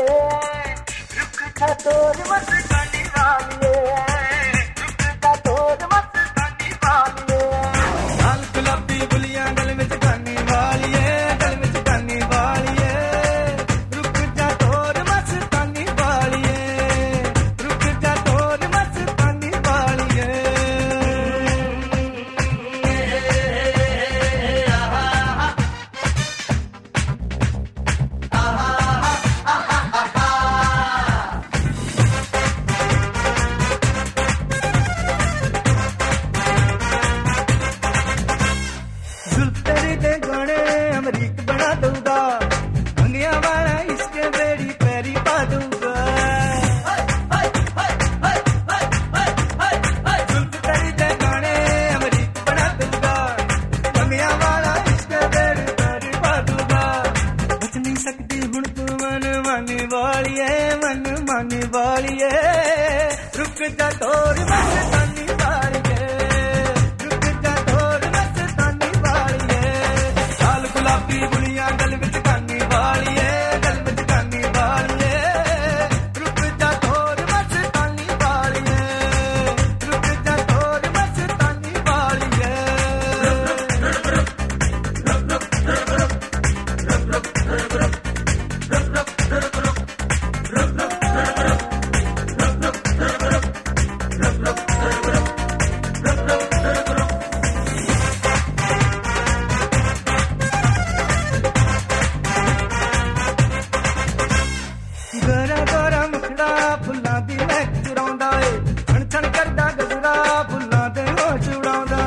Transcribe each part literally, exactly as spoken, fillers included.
रुक जा तोर मस्तानी वालिए, रुक जा तोर मस्तानी वालिए। लाल गुलाबी बुलियां गल विच कानी वालिए, गल विच कानी वालिए। रुक जा तोर मस्तानी वालिए, रुक जा तोर मस्तानी वालिए। जुल्फ तेरी दे गाने अमरीक बना दूंगा, मंगिया वाला इसके बेड़ी पैरी पा दूंगा। जुल्फ तेरी दे गाने अमरीक बना दूंगा, मंगिया वाला इसके बेड़ी पैरी पा दूंगा। बच नहीं सकती हुण तू मन मानी वालिए, मन मानी वालिए। रुक जा तोर मस्तानी वालिए, रुक जा तोर मस्तानी वालिए। लाल गुलाबी बुलियां गल विच कानी वालिए, गल विच कानी वालिए। रुक जा तोर मस्तानी वालिए, रुक जा तोर मस्तानी वालिए। ਗਰਾ ਗਰਾ ਮੁਖੜਾ ਫੁੱਲਾਂ ਦੀ ਮਹਿਕ ਚੁਰਾਉਂਦਾ ਏ, ਛਣ ਛਣ ਕਰਦਾ ਗਜਰਾ ਫੁੱਲਾਂ ਦੇ ਹੋਸ਼ ਉਡਾਉਂਦਾ।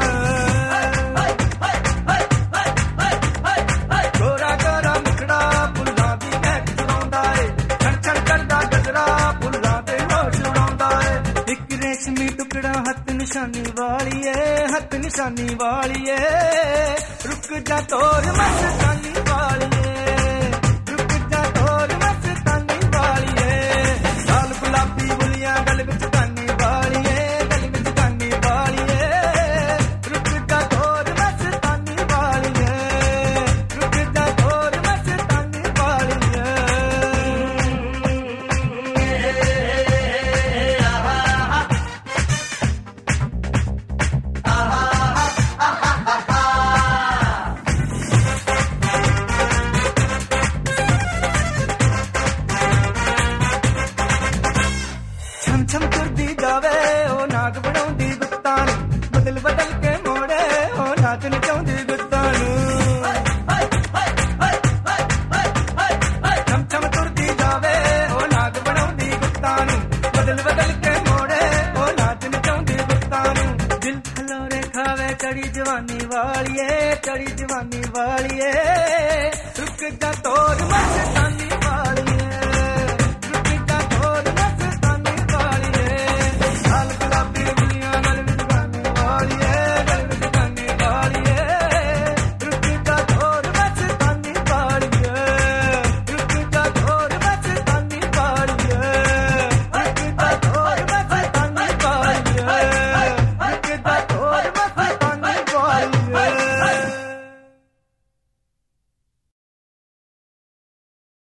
ਗੋਰਾ ਗੋਰਾ ਮੁਖੜਾ ਫੁੱਲਾਂ ਦੀ ਮਹਿਕ ਚੁਰਾਉਂਦਾ ਏ, ਛਣ ਛਣ ਕਰਦਾ ਗਜਰਾ ਫੁੱਲਾਂ ਦੇ ਹੋਸ਼ ਉਡਾਉਂਦਾ ਏ। ਇੱਕ ਰੇਸ਼ਮੀ ਟੁਕੜਾ ਹੱਥ ਨਿਸ਼ਾਨੀ ਵਾਲੀਏ, ਹੱਥ ਨਿਸ਼ਾਨੀ ਵਾਲੀਏ। ਰੁਕ ਜਾ ਤੋਰ ਮਸਤਾਨੀ ਵਾਲੀਏ, रुक जा तोर मस्तानी वालिए। लाल गुलाबी बुलियां गल विच कानी वालिए, गल विच कानी वालिए। रुक जा तोर मस्तानी वालिए, रुक जा तोर मस्तानी वालिए। छम छम तुरदी जावे ओ नाग बनाउंदी गुत्तां नूं, बदल बदल के मोड़े ओ नाच नचाउंदी गुत्तां नूं। छम छम तुरदी जावे ओ नाग बनाउंदी गुत्तां नूं, बदल बदल के मोड़े ओ नाच नचाउंदी गुत्तां नूं। दिल खलोरे खावे चढ़ी जवानी वालिए, चढ़ी जवानी वालिए। रुक जा तोर मस्तानी